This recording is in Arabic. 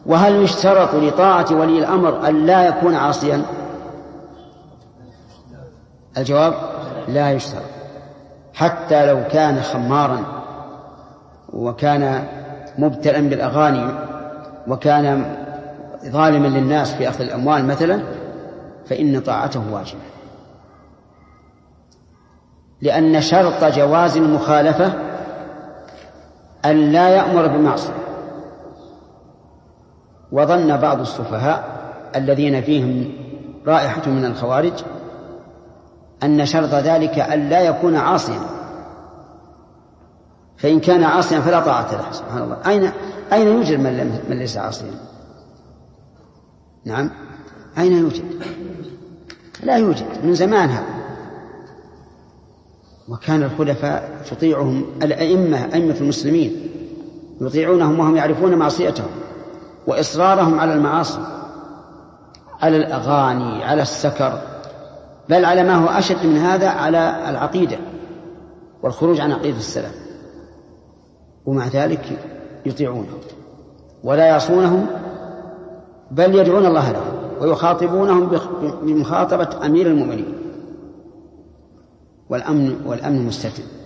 وهل يشترط لطاعة ولي الأمر أن لا يكون عاصيا؟ الجواب لا يشترط، حتى لو كان خمارا وكان مبتلًا بالأغاني وكان ظالما للناس في أخذ الأموال مثلا، فإن طاعته واجبة، لأن شرط جواز المخالفة أن لا يأمر بمعصية. وظن بعض السفهاء الذين فيهم رائحة من الخوارج أن شرط ذلك أن لا يكون عاصيا، فإن كان عاصيا فلا طاعة له. سبحان الله، أين يوجد من ليس عاصيا؟ نعم، أين يوجد؟ لا يوجد من زمانها. وكان الخلفاء تطيعهم أئمة المسلمين، يطيعونهم وهم يعرفون معصيتهم وإصرارهم على المعاصي، على الأغاني، على السكر، بل على ما هو أشد من هذا، على العقيدة والخروج عن عقيدة السلف، ومع ذلك يطيعونهم ولا يعصونهم، بل يدعون الله لهم ويخاطبونهم بمخاطبة أمير المؤمنين، والأمن مستتب.